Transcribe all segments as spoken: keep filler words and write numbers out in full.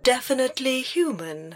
definitely human.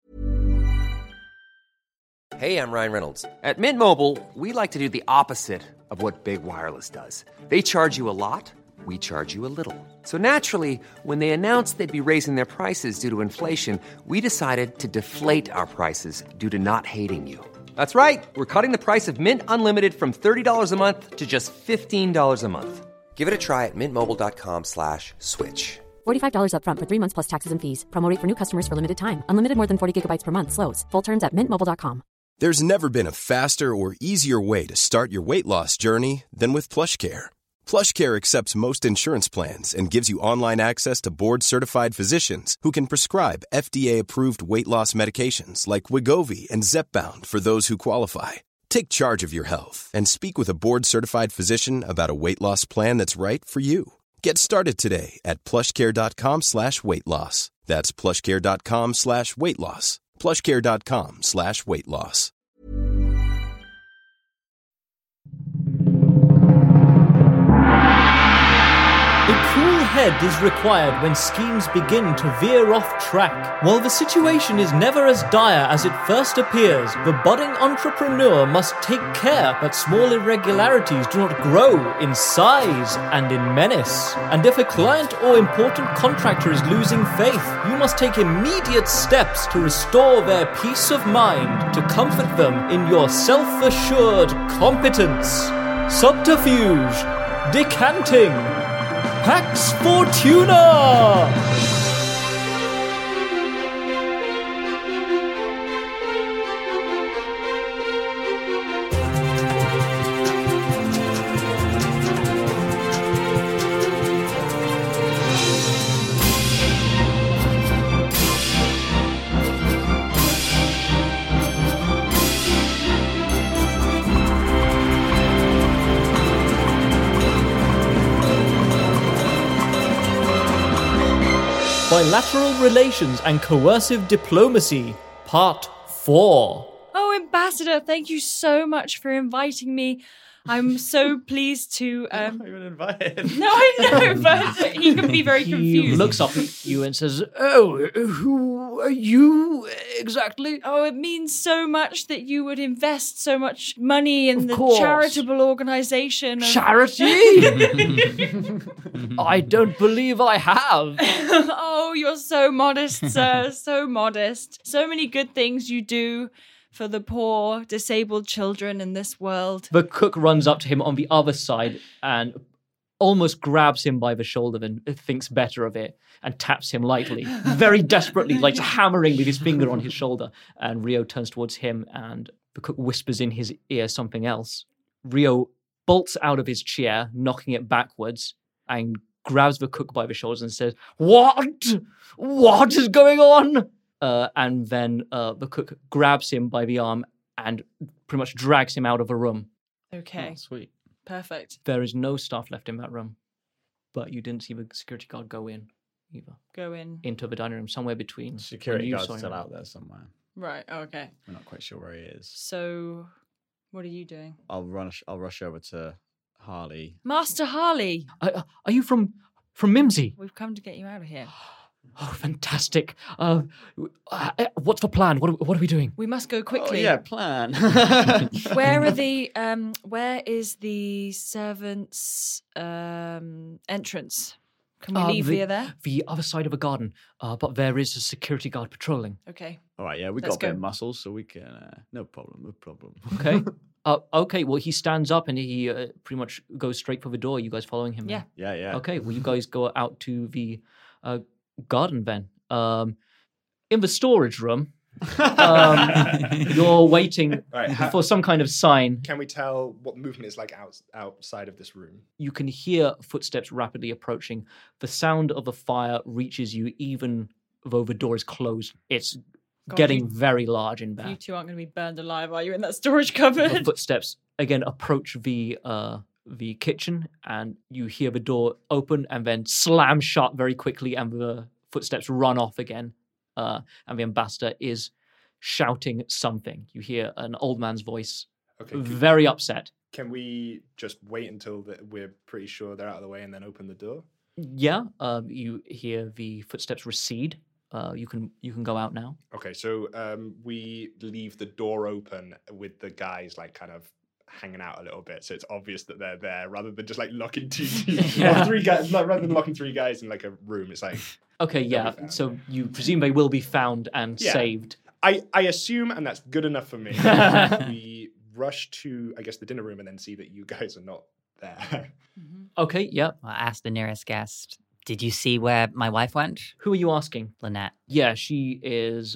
Hey, I'm Ryan Reynolds. At Mint Mobile, we like to do the opposite of what Big Wireless does. They charge you a lot, we charge you a little. So naturally, when they announced they'd be raising their prices due to inflation, we decided to deflate our prices due to not hating you. That's right. We're cutting the price of Mint Unlimited from thirty dollars a month to just fifteen dollars a month. Give it a try at mintmobile.com slash switch. forty-five dollars up front for three months plus taxes and fees. Promo rate for new customers for limited time. Unlimited more than forty gigabytes per month slows. Full terms at mint mobile dot com. There's never been a faster or easier way to start your weight loss journey than with PlushCare. PlushCare accepts most insurance plans and gives you online access to board-certified physicians who can prescribe F D A-approved weight loss medications like Wegovy and Zepbound for those who qualify. Take charge of your health and speak with a board-certified physician about a weight loss plan that's right for you. Get started today at plushcare.com slash weight loss. That's plushcare.com slash weight loss. plushcare.com slash weight loss. A cool head is required when schemes begin to veer off track. While the situation is never as dire as it first appears, the budding entrepreneur must take care that small irregularities do not grow in size and in menace. And if a client or important contractor is losing faith, you must take immediate steps to restore their peace of mind, to comfort them in your self-assured competence. Subterfuge. Decanting. Pax Fortuna! Bilateral Relations and Coercive Diplomacy, Part four. Oh, Ambassador, thank you so much for inviting me. I'm so pleased to... Um... I'm not even invited. No, I know, but he can be very confused. He looks up at you and says, "Oh, who are you exactly?" Oh, it means so much that you would invest so much money in Of the course. charitable organisation. Of... Charity? I don't believe I have. Oh, you're so modest, sir. So modest. So many good things you do for the poor, disabled children in this world. The cook runs up to him on the other side and almost grabs him by the shoulder and thinks better of it and taps him lightly, very desperately, like hammering with his finger on his shoulder. And Rio turns towards him and the cook whispers in his ear something else. Rio bolts out of his chair, knocking it backwards, and grabs the cook by the shoulders and says, "What? What is going on?" Uh, and then uh, the cook grabs him by the arm and pretty much drags him out of the room. Okay. Oh, sweet. Perfect. There is no staff left in that room, but you didn't see the security guard go in either. Go in. Into the dining room, somewhere between. Security when you guard's saw him. still out there somewhere. Right, okay. We're not quite sure where he is. So, what are you doing? I'll rush. I'll rush over to Harley. Master Harley! Uh, are you from from Mimsy? We've come to get you out of here. Oh, fantastic. Uh, uh, what's the plan? What, what are we doing? We must go quickly. Oh, yeah, plan. Where are the, um, where is the servants' um, entrance? Can we Uh, leave the, via there? The other side of a garden, uh, but there is a security guard patrolling. Okay. All right, yeah, we Let's got a bit go. of muscle, so we can. Uh, no problem. No problem. Okay. uh, okay, well, he stands up and he uh, pretty much goes straight for the door. You guys following him? Yeah. Yeah, yeah. Okay, well, you guys go out to the uh, garden then. Um, in the storage room, um, you're waiting Right, ha- for some kind of sign. Can we tell what movement is like out, outside of this room? You can hear footsteps rapidly approaching. The sound of the fire reaches you even though the door is closed. It's God, getting you- very large in You there. two aren't going to be burned alive, are you, in that storage The cupboard? footsteps again approach the uh, the kitchen, and you hear the door open and then slam shut very quickly, and the footsteps run off again. Uh, and the ambassador is shouting something. You hear an old man's voice, Okay. could- very upset. Can we just wait until the, we're pretty sure they're out of the way and then open the door? Yeah, um, you hear the footsteps recede, uh, you can you can go out now. Okay, so um, we leave the door open with the guys like kind of hanging out a little bit, so it's obvious that they're there, rather than just like locking two, two Yeah. or three guys. Like, rather than locking three guys in like a room, it's like Okay, they'll yeah. be found. So you presume they will be found and Yeah. saved. I I assume, and that's good enough for me. We rush to, I guess, the dinner room and then see that you guys are not there. Okay, yeah. Well, I asked the nearest guest, did you see where my wife went? Who are you asking? Lynette. Yeah, she is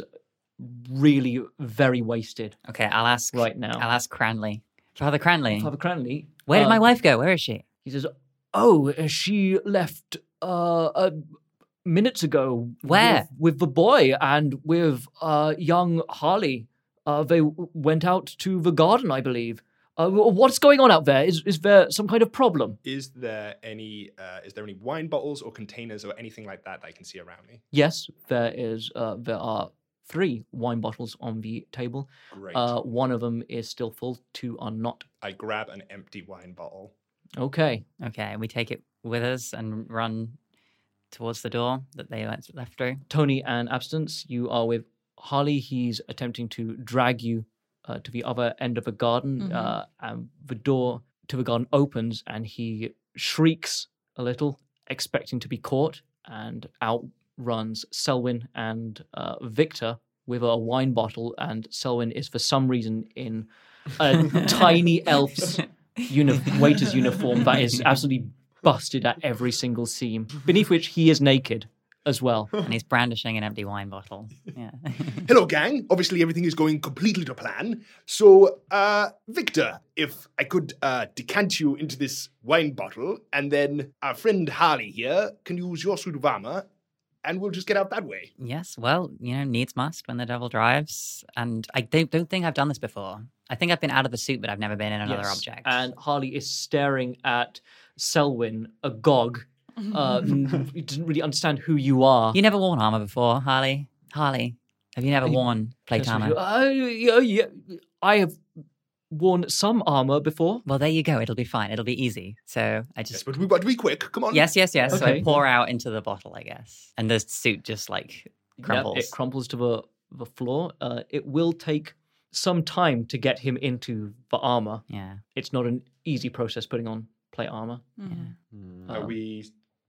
really very wasted Okay, I'll ask right now. I'll ask Cranley. Father Cranley. Father Cranley. Where did uh, my wife go? Where is she? He says, "Oh, uh, she left uh, uh minutes ago. Where? With, with the boy and with uh young Harley. Uh, they w- went out to the garden, I believe. Uh, wh- what's going on out there? Is is there some kind of problem?" Is there any uh, is there any wine bottles or containers or anything like that that I can see around me? Yes, there is. Uh, there are three wine bottles on the table. Great. Uh, one of them is still full. Two are not. I grab an empty wine bottle. Okay. Okay, we take it with us and run towards the door that they left left through. Tony and Abstinence, you are with Harley. He's attempting to drag you uh, to the other end of the garden. Mhm. Uh, and the door to the garden opens, and he shrieks a little, expecting to be caught, and out runs Selwyn and uh, Victor with a wine bottle. And Selwyn is, for some reason, in a tiny elf's uni- waiter's uniform that is absolutely busted at every single seam, beneath which he is naked as well. And he's brandishing an empty wine bottle. Yeah. Hello, gang. Obviously, everything is going completely to plan. So, uh, Victor, if I could uh, decant you into this wine bottle, and then our friend Harley here can use your suit of armor, and we'll just get out that way. Yes, well, you know, needs must when the devil drives. And I don't, don't think I've done this before. I think I've been out of the suit, but I've never been in another Yes, object. And Harley is staring at Selwyn, agog. Uh, n- he doesn't really understand who you are. You never worn armor before, Harley? Harley, have you never I- worn plate Yes, armor? Uh, yeah, yeah, I have worn some armor before. Well, there you go. It'll be fine. It'll be easy. So I Yes, just... but we got to be quick. Come on. Yes, yes, yes. So Okay. I pour out into the bottle, I guess. And the suit just, like, crumples. Yep, it crumples to the, the floor. Uh, it will take some time to get him into the armor. Yeah. It's not an easy process putting on plate armor. Yeah. Are Um, we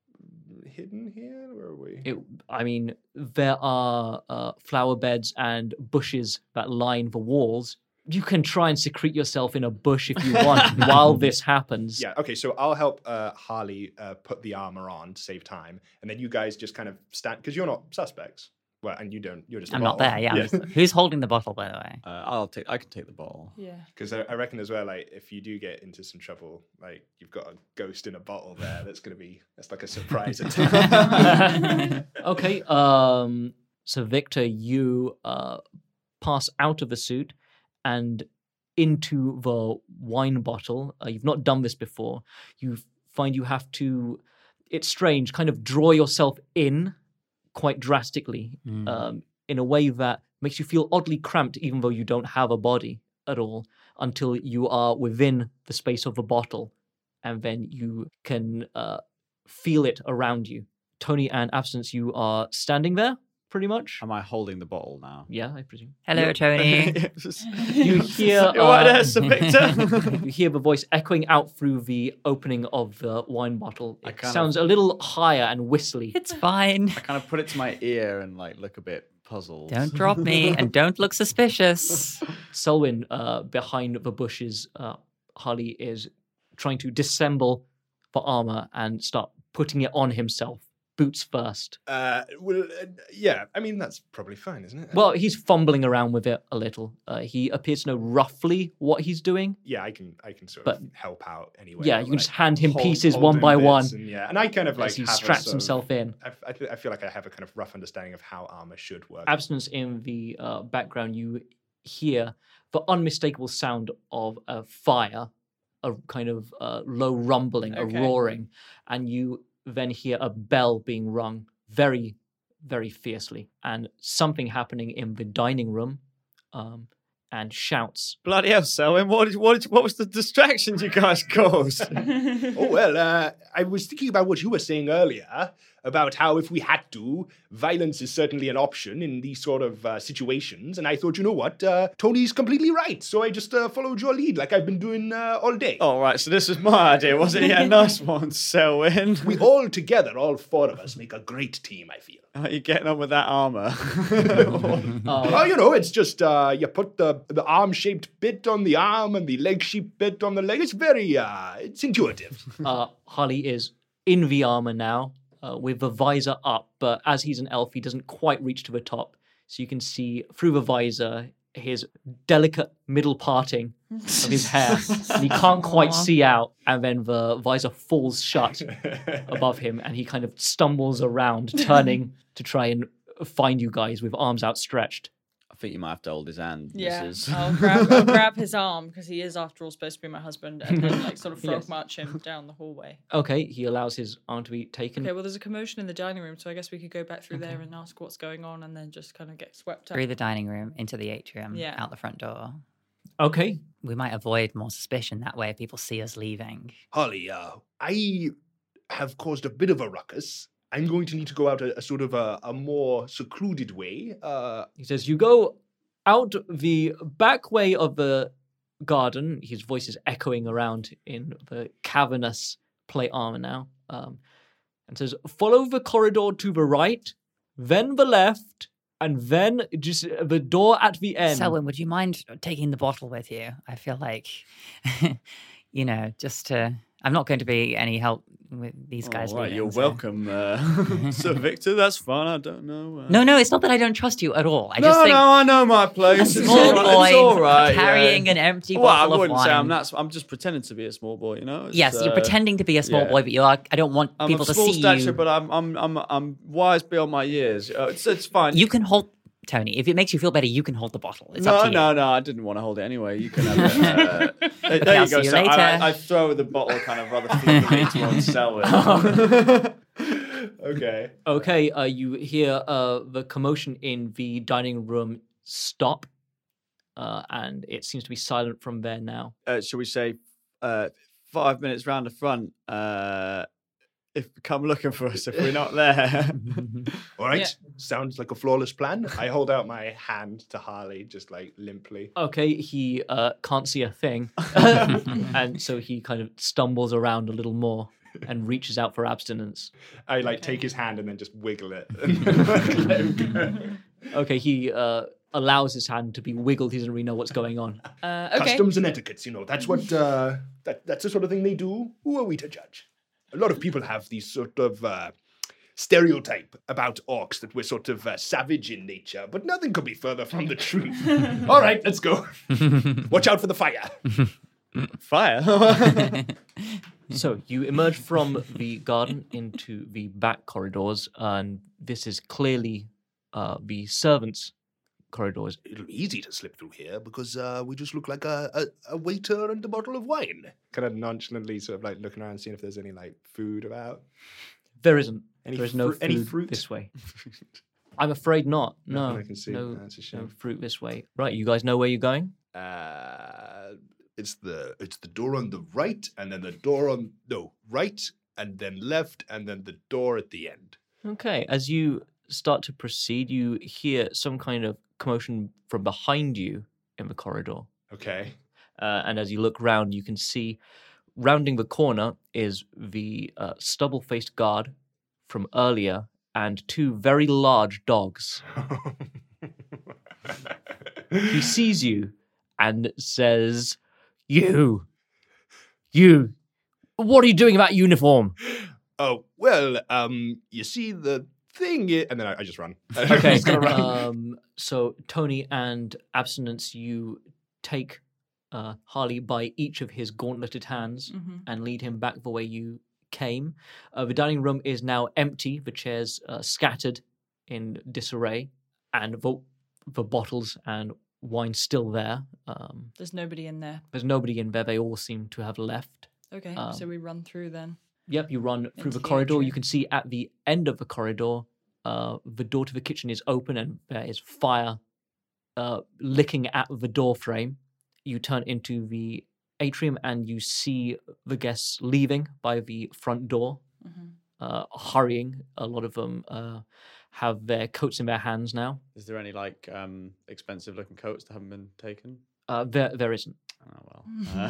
hidden here? Where are we? It, I mean, there are uh, flower beds and bushes that line the walls. You can try and secrete yourself in a bush if you want while this happens. Yeah, okay, so I'll help uh, Harley uh, put the armor on to save time, and then you guys just kind of stand, because you're not suspects. Well, and you don't, you're just a I'm not bottle. there, yeah. I'm just- Who's holding the bottle, by the way? Uh, I'll take. I can take the bottle. Yeah. Because I, I reckon as well, like, if you do get into some trouble, like, you've got a ghost in a bottle there that's going to be, that's like a surprise attack. Okay, um, so Victor, you uh, pass out of the suit and into the wine bottle. Uh, you've not done this before. You find you have to, it's strange, kind of draw yourself in quite drastically Mm. um, in a way that makes you feel oddly cramped, even though you don't have a body at all, until you are within the space of the bottle, and then you can uh, feel it around you. Tony and Absence, you are standing there, pretty much. Am I holding the bottle now? Yeah, I presume. Hello, Tony. You hear You're right uh, there, Sir Victor. you hear the voice echoing out through the opening of the wine bottle. I It kind sounds a little higher and whistly. It's fine. I kind of put it to my ear and like look a bit puzzled. Don't drop me and don't look suspicious. Selwyn, uh, behind the bushes, uh, Harley is trying to disassemble the armor and start putting it on himself, boots first. uh, well, uh, yeah, I mean, that's probably fine, isn't it? Well, he's fumbling around with it a little. Uh, he appears to know roughly what he's doing. yeah, I can, I can sort But- of help out anyway. Yeah, like, you can just hand him hold- pieces hold one him by bits one And, yeah, and I kind of like as he have a straps sort of- himself in. I, I, feel- I feel like I have a kind of rough understanding of how armor should work. Absence in the uh, background, you hear the unmistakable sound of a fire, a kind of uh, low rumbling, Okay. a roaring, and you then hear a bell being rung very, very fiercely, and something happening in the dining room, um, and shouts. Bloody hell, Selwyn! What did, what did, what was the distractions you guys caused? Oh well, uh, I was thinking about what you were saying earlier. about how if we had to, violence is certainly an option in these sort of uh, situations. And I thought, you know what, uh, Tony's completely right. So I just uh, followed your lead like I've been doing uh, all day. All right, so this was my idea, wasn't it? Yeah, nice one, Selwyn. We all together, all four of us, make a great team, I feel. How are you getting on with that armour? Oh, you know, it's just uh, you put the the arm-shaped bit on the arm and the leg-shaped bit on the leg. It's very, uh, it's intuitive. Uh, Harley is in the armor now, uh, with the visor up, but as he's an elf, he doesn't quite reach to the top. So you can see through the visor his delicate middle parting of his hair, and he can't quite see out. And then the visor falls shut above him, and he kind of stumbles around, turning to try and find you guys with arms outstretched. I think you might have to hold his hand. Yeah, This is... I'll grab, I'll grab his arm because he is, after all, supposed to be my husband, and then like sort of frog Yes. march him down the hallway. Okay, he allows his arm to be taken. Okay, well, there's a commotion in the dining room, so I guess we could go back through there and ask what's going on, and then just kind of get swept up. Through the dining room, into the atrium, Yeah. out the front door. Okay. We might avoid more suspicion that way if people see us leaving. Holly, uh, I have caused a bit of a ruckus. I'm going to need to go out a, a sort of a, a more secluded way. Uh, He says, you go out the back way of the garden. His voice is echoing around in the cavernous plate armor now. Um, and says, follow the corridor to the right, then the left, and then just the door at the end. Selwyn, would you mind taking the bottle with you? I feel like, you know, just to... I'm not going to be any help with these guys All right, leaving, you're so- welcome, uh, Sir Victor. That's fine. I don't know. Uh... No, no, it's not that I don't trust you at all. I no, just think no, I know my a place. It's small all right. It's all boy right, carrying yeah. an empty Well, I bottle of wouldn't say wine. I'm that's. I'm just pretending to be a small boy. You know. It's, Yes, you're uh, pretending to be a small yeah. boy, but you are. I don't want I'm people of to small see stature, you. but I'm I'm I'm I'm wise beyond my years. Uh, it's it's fine. You can hold, Tony. If it makes you feel better, you can hold the bottle. It's no, up to you. no, no. I didn't want to hold it anyway. You can have it. Uh, there Okay, you I'll go. see you So later. I, I, I throw the bottle kind of rather feebly towards Selwyn. Okay. Okay, uh, you hear uh, the commotion in the dining room stop, uh, and it seems to be silent from there now. Uh, shall we say uh, five minutes round the front? Uh, if come looking for us if we're not there. all right, Yeah. sounds like a flawless plan. I hold out my hand to Harley, just like limply. Okay, he uh, can't see a thing, and so he kind of stumbles around a little more and reaches out for abstinence. I like take his hand and then just wiggle it. And let him go. Okay, he uh, allows his hand to be wiggled. He doesn't really know what's going on. Uh, okay. Customs and etiquettes, you know, that's what, uh, that, that's the sort of thing they do. Who are we to judge? A lot of people have these sort of uh, stereotype about orcs that we're sort of uh, savage in nature, but nothing could be further from the truth. All right, let's go. Watch out for the fire. Fire. So you emerge from the garden into the back corridors, and this is clearly uh, the servants' corridors. It'll be easy to slip through here because uh, we just look like a, a, a waiter and a bottle of wine. Kind of nonchalantly sort of like looking around, seeing if there's any like food about. There isn't. Any there is no fru- any food fruit? this way. I'm afraid not. No, Nothing I can see. no, That's a no shame. fruit this way. Right, you guys know where you're going? Uh, it's the it's the door on the right, and then the door on no right, and then left, and then the door at the end. Okay, as you start to proceed, you hear some kind of commotion from behind you in the corridor. Okay. Uh, and as you look round, you can see, rounding the corner is the uh, stubble-faced guard from earlier and two very large dogs. He sees you and says, You, you, what are you doing about uniform? Oh well, um, you see the thing, i- and then I, I just run. Okay, Just gonna run. um, so Tony and Abstinence, you take uh, Harley by each of his gauntleted hands Mhm. and lead him back the way you came. Uh, the dining room is now empty, the chairs uh, scattered in disarray, and the, the bottles and wine still there. Um, There's nobody in there. there's nobody in there. They all seem to have left. Okay, Um, so we run through then. Yep, you run through Into the the corridor. You atrium. can see at the end of the corridor, uh, the door to the kitchen is open and there is fire uh, licking at the door frame. You turn into the atrium and you see the guests leaving by the front door. Mhm. uh, hurrying. A lot of them uh, have their coats in their hands now. Is there any like um, expensive looking coats that haven't been taken? Uh, there, there isn't. Oh well.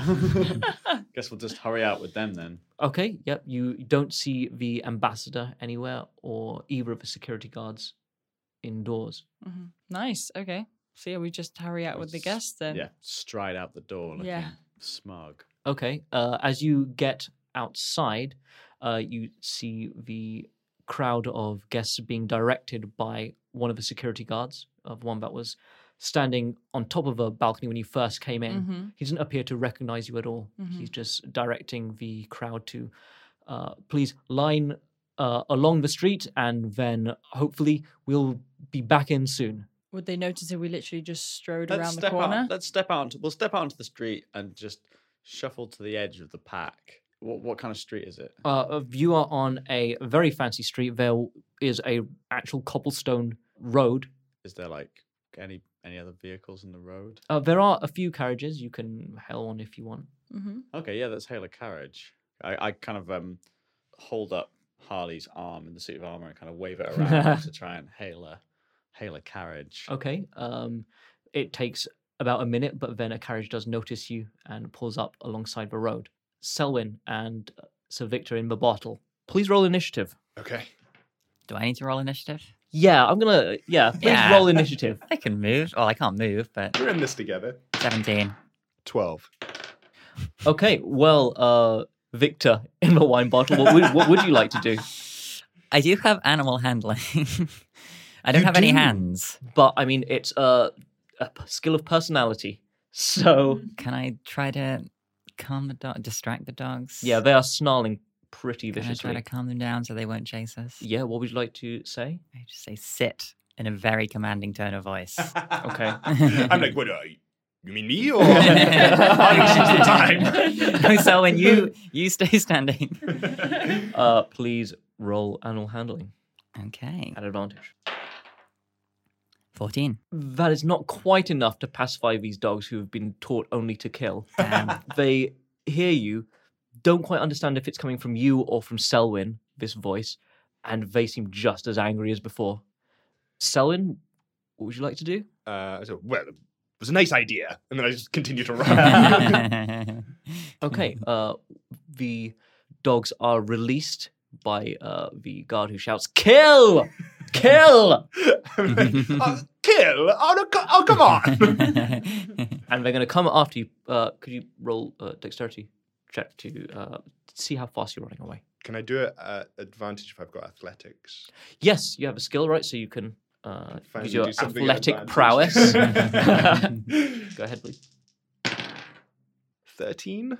Uh, guess we'll just hurry out with them then. Okay, yep. You don't see the ambassador anywhere or either of the security guards indoors. Mm-hmm. Nice. Okay. So yeah, we just hurry out with the guests then. Yeah, stride out the door looking Yeah. smug. Okay. Uh, as you get outside, uh, you see the crowd of guests being directed by one of the security guards, of one that was standing on top of a balcony when you first came in. Mhm. He doesn't appear to recognize you at all. Mhm. He's just directing the crowd to uh, please line uh, along the street, and then hopefully we'll be back in soon. Would they notice if we literally just strode Let's around the step corner? out. Let's step out. Onto, we'll step out onto the street and just shuffle to the edge of the pack. What what kind of street is it? Uh, you are on a very fancy street. There is a actual cobblestone road. Is there like any any other vehicles in the road? Uh, there are a few carriages you can hail on if you want. Mm-hmm. Okay, yeah, let's hail a carriage. I, I kind of um hold up Harley's arm in the suit of armor and kind of wave it around to try and hail a hail a carriage. Okay. Um, it takes about a minute, but then a carriage does notice you and pulls up alongside the road. Selwyn and uh, Sir Victor in the bottle. Please roll initiative. Okay. Do I need to roll initiative? Yeah, I'm gonna. Yeah, please Yeah. roll initiative. I can move. Well, I can't move, but We're in this together. seventeen. twelve. Okay. Well, uh, Victor in the wine bottle. What would, what would you like to do? I do have animal handling. I don't You have any do? hands. But I mean, it's a, a p- skill of personality. So Can I try to calm the dog, distract the dogs? yeah, they are snarling pretty Can I try viciously. to calm them down so they won't chase us? Yeah. What would you like to say? I just say sit in a very commanding tone of voice. Okay. I'm like, what? Uh, you mean me or? Harley sees the time. No, so when you you stay standing. Uh, please roll animal handling Okay. at advantage. fourteen. That is not quite enough to pacify these dogs who have been taught only to kill. Damn. They hear you, don't quite understand if it's coming from you or from Selwyn, this voice, and they seem just as angry as before. Selwyn, what would you like to do? Uh, so, well, it was a nice idea. And then I just continue to run. Okay, uh, the dogs are released by uh, the guard who shouts, "Kill! Kill!" I'm like, uh, kill? Oh, no, co- oh, come on. And they're going to come after you. Uh, could you roll a dexterity check to uh, see how fast you're running away? Can I do it at advantage if I've got athletics? Yes, you have a skill, right? So you can uh, Finally use your do something at athletic advantage. prowess. Go ahead, please. thirteen?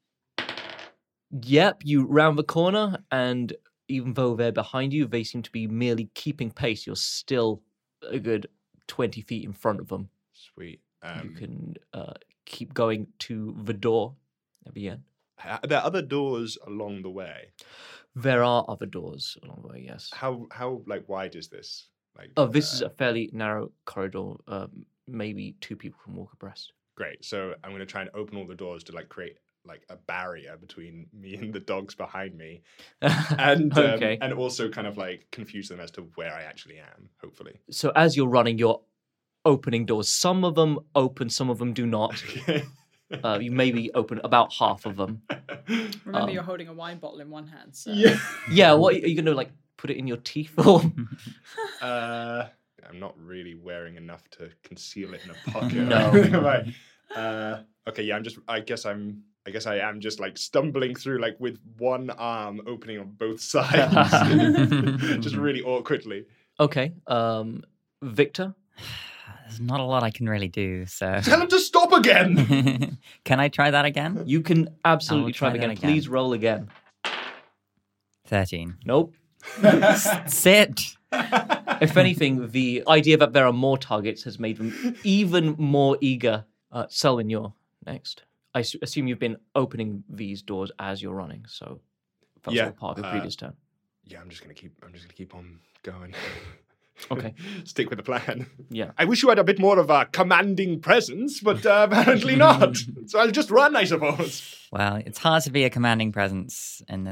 Yep, you round the corner, and even though they're behind you, they seem to be merely keeping pace. You're still a good twenty feet in front of them. Sweet. you Um, can uh, keep going to the door at the end. are there other doors along the way? There are other doors along the way, yes. How, how like, wide is this? Like, Oh, this is uh, a fairly narrow corridor. Um, maybe two people can walk abreast. Great. So I'm going to try and open all the doors to, like, create, like, a barrier between me and the dogs behind me. And, um, Okay. and also kind of, like, confuse them as to where I actually am, hopefully. So as you're running, you're opening doors. Some of them open, some of them do not. Uh, you maybe open about half of them. Remember, Um, you're holding a wine bottle in one hand. So. Yeah. Yeah, what are you going to, like, put it in your teeth or? Uh, I'm not really wearing enough to conceal it in a pocket. No. Right. Uh, okay, yeah, I'm just, I guess I'm, I guess I am just like stumbling through like with one arm opening on both sides. Just really awkwardly. Okay. Um, Victor? There's not a lot I can really do, so. Tell him to stop again! Can I try that again? You can absolutely try, try again. that again. Please roll again. thirteen. Nope. Sit! If anything, the idea that there are more targets has made them even more eager. Uh, Selwyn, you're next. I s- assume you've been opening these doors as you're running, so that was Yeah, all part of your uh, previous turn. Yeah, I'm just gonna keep, I'm just gonna keep on going. Okay. Stick with the plan. Yeah. I wish you had a bit more of a commanding presence, but uh, apparently not. So I'll just run, I suppose. Well, it's hard to be a commanding presence in this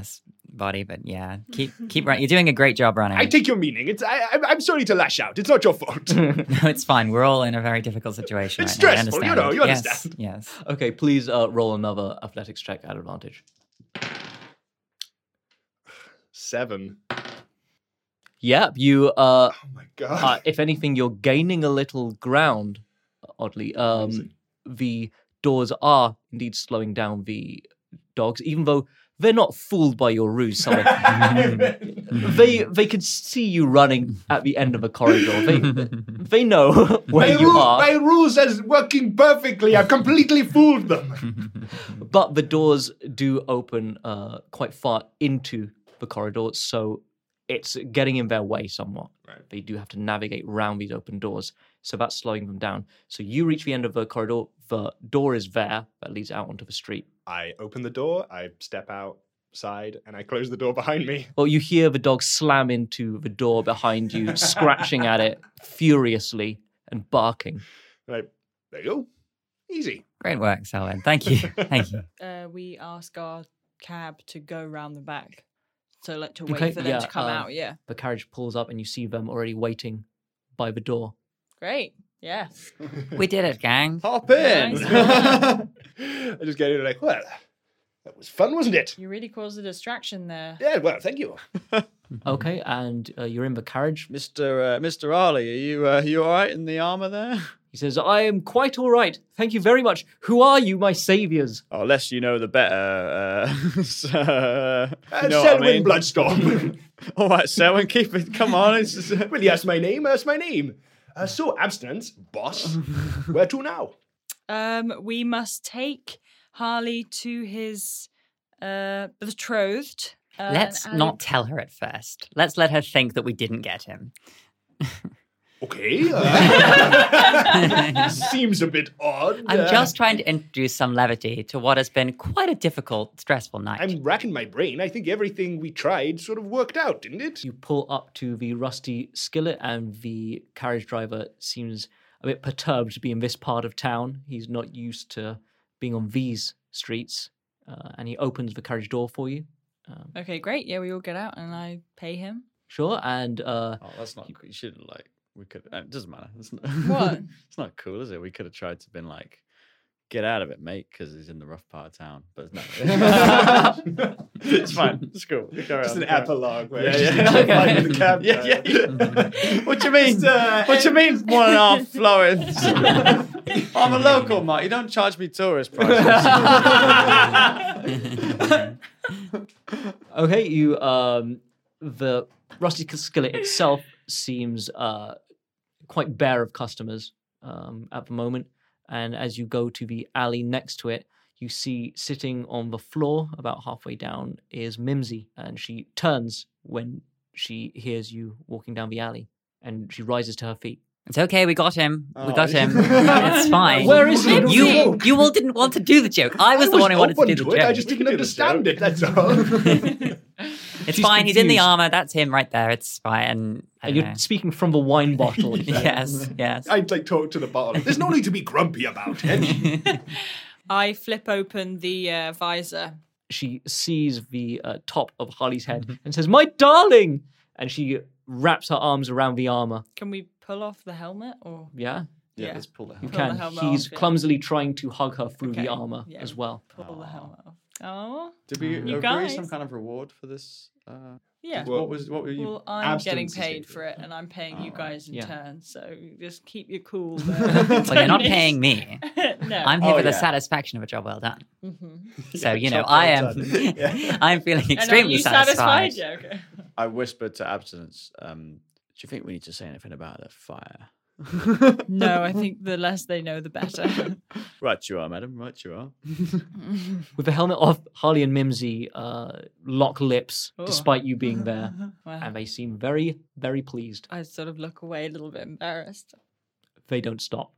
body, but yeah, keep keep running. You're doing a great job running. I take your meaning. It's I, I, I'm sorry to lash out. It's not your fault. No, it's fine. We're all in a very difficult situation. It's right now. I stressful, you understand. know, you Yes, understand. Yes. Okay, please uh, roll another athletics check at advantage. Seven. Yep, you. Uh, Oh my god. uh, if anything, you're gaining a little ground. Oddly, um, the doors are indeed slowing down the dogs, even though they're not fooled by your ruse. Solid. they they could see you running at the end of a corridor. They they know where my, you ru- are. my rules is working perfectly. I've completely fooled them. But the doors do open uh, quite far into the corridor, so it's getting in their way somewhat. Right. They do have to navigate around these open doors, so that's slowing them down. So you reach the end of the corridor, the door is there that leads out onto the street. I open the door, I step outside, and I close the door behind me. Well, you hear the dog slam into the door behind you, scratching at it furiously and barking. Right, there you go. Easy. Great work, Selwyn. Thank you. Thank you. Uh, we ask our cab to go round the back. So, like, to wait Okay, for them yeah, to come uh, out, yeah. The carriage pulls up and you see them already waiting by the door. Great, yeah. We did it, gang. Hop in. Nice. I just get in like, well, that was fun, wasn't it? You really caused a distraction there. Yeah, well, thank you. Okay, and uh, you're in the carriage. Mister Uh, Mister Arley, are you uh, you all right in the armor there? He says, I am quite all right. Thank you very much. Who are you, my saviors? Oh, less you know, the better. Uh, so, uh, Uh, you know what I Selwyn mean? Bloodstorm. All right, Selwyn, keep it. Come on. It's just, uh, Well, yes, my name, that's my name. Uh, so, abstinence, boss, where to now? Um, we must take Harley to his uh, betrothed. Uh, Let's and not tell her at first. Let's let her think that we didn't get him. Okay. Uh, seems a bit odd. I'm Uh, just trying to introduce some levity to what has been quite a difficult, stressful night. I'm racking my brain. I think everything we tried sort of worked out, didn't it? You pull up to the rusty skillet, and the carriage driver seems a bit perturbed to be in this part of town. He's not used to being on these streets, uh, and he opens the carriage door for you. Um, Okay, great. Yeah, we all get out and I pay him. sure, and uh, oh, that's not. You shouldn't like. We could. Uh, it doesn't matter. It's not, What? It's not cool, is it? We could have tried to been like, get out of it, mate, because he's in the rough part of town. But no, it's fine. It's cool. We carry Just on, an carry on. epilogue where Yeah, it's just yeah. a fight with the cab Yeah, yeah, driver. yeah. What do you mean? Just, uh, what do you mean? One and a half florins. I'm a local, Mark. You don't charge me tourist prices. okay, you um, the rusty skillet itself seems uh, quite bare of customers um, at the moment. And as you go to the alley next to it, you see sitting on the floor about halfway down is Mimsy. And she turns when she hears you walking down the alley. And she rises to her feet. It's okay, we got him. We Oh. got him. It's fine. Where is he? You you all didn't want to do the joke. I was I the one who wanted to open do the it, joke. I just didn't do the understand joke. it, that's all. It's She's fine. He's in the confused. armor. That's him right there. It's fine. I And don't you're know. speaking from the wine bottle. Yes, yes. I'd like talk to the bottle. There's no need to be grumpy about it. I flip open the uh, visor. She sees the uh, top of Harley's head and says, "My darling!" And she wraps her arms around the armor. Can we pull off the helmet or? Yeah, Yeah, Yeah. let's pull the you helmet. Pull the can. helmet He's off, yeah. clumsily trying to hug her through Okay, the armor yeah. as well. Pull the helmet off. Oh, Did we You agree guys. some kind of reward for this? Uh, yeah. what was what were you? Well, I'm getting abstinence is paid needed. for it, and I'm paying you guys in Yeah. turn. So just keep your cool. Well, you're not paying me. no. I'm here Oh, for the yeah. satisfaction of a job well done. Mhm. So you know, job I well am. done. Yeah. I'm feeling And are extremely you satisfied. Yeah, okay. I whispered to Abstinence, um, do you think we need to say anything about the fire? No, I think the less they know, the better. Right you are, madam. Right you are. With the helmet off, Harley and Mimsy uh, lock lips, Oh. despite you being there, Wow. and they seem very, very pleased. I sort of look away a little bit embarrassed. They don't stop.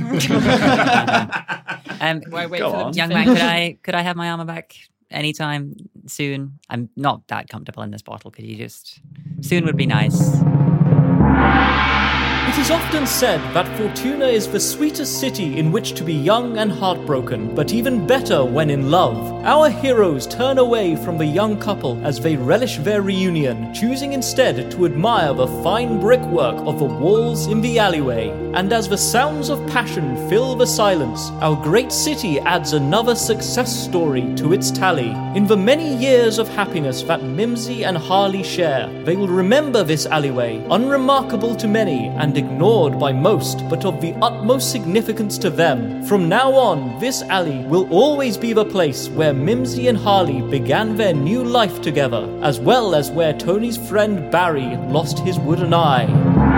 Um, Why wait Go for them on. to young man, finish? could I could I have my armor back anytime soon? I'm not that comfortable in this bottle. Could you just soon would be nice. It is is often said that Fortuna is the sweetest city in which to be young and heartbroken, but even better when in love. Our heroes turn away from the young couple as they relish their reunion, choosing instead to admire the fine brickwork of the walls in the alleyway. And as the sounds of passion fill the silence, our great city adds another success story to its tally. In the many years of happiness that Mimsy and Harley share, they will remember this alleyway, unremarkable to many and ignored by most, but of the utmost significance to them. From now on, this alley will always be the place where Mimsy and Harley began their new life together, as well as where Tony's friend Barry lost his wooden eye.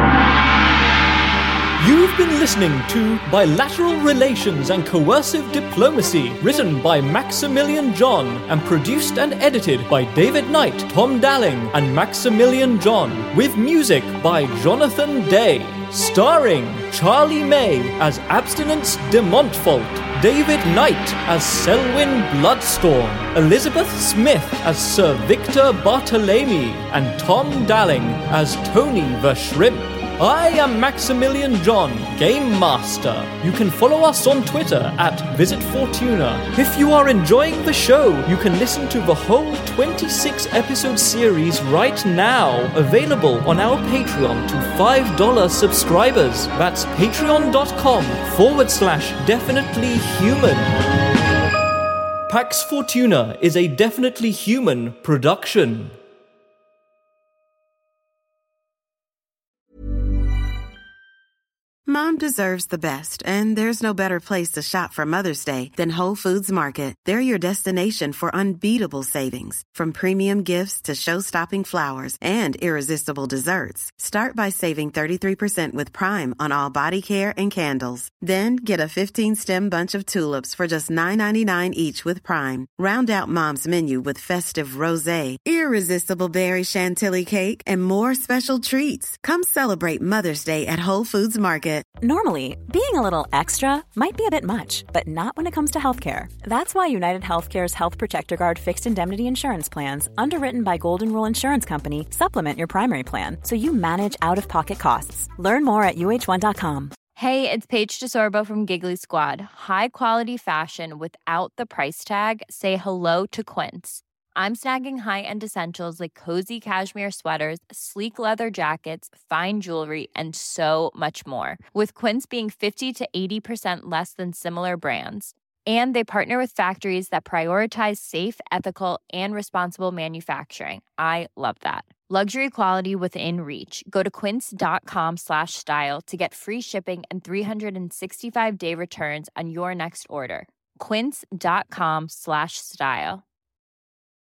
You've been listening to Bilateral Relations and Coercive Diplomacy, written by Maximilian John and produced and edited by David Knight, Tom Dalling, and Maximilian John, with music by Jonathan Day. Starring Charlie May as Abstinence de Montfort, David Knight as Selwyn Bloodstorm, Elizabeth Smith as Sir Victor Barthélemy, and Tom Dalling as Tony the Shrimp. I am Maximilian John, Game Master. You can follow us on Twitter at Visit Fortuna. If you are enjoying the show, you can listen to the whole twenty-six episode series right now, available on our Patreon to five dollars subscribers. That's patreon.com forward slash definitely human. Pax Fortuna is a Definitely Human production. Mom deserves the best, and there's no better place to shop for Mother's Day than Whole Foods Market. They're your destination for unbeatable savings, from premium gifts to show-stopping flowers and irresistible desserts. Start by saving thirty-three percent with Prime on all body care and candles. Then get a fifteen-stem bunch of tulips for just nine ninety-nine each with Prime. Round out Mom's menu with festive rosé, irresistible berry chantilly cake, and more special treats. Come celebrate Mother's Day at Whole Foods Market. Normally, being a little extra might be a bit much, but not when it comes to healthcare. That's why United Healthcare's Health Protector Guard fixed indemnity insurance plans, underwritten by Golden Rule Insurance Company, supplement your primary plan so you manage out-of-pocket costs. Learn more at U H one dot com. Hey, it's Paige DeSorbo from Giggly Squad. High quality fashion without the price tag. Say hello to Quince. I'm snagging high-end essentials like cozy cashmere sweaters, sleek leather jackets, fine jewelry, and so much more. With Quince being fifty to eighty percent less than similar brands. And they partner with factories that prioritize safe, ethical, and responsible manufacturing. I love that. Luxury quality within reach. Go to quince.com slash style to get free shipping and three sixty-five day returns on your next order. Quince.com slash style.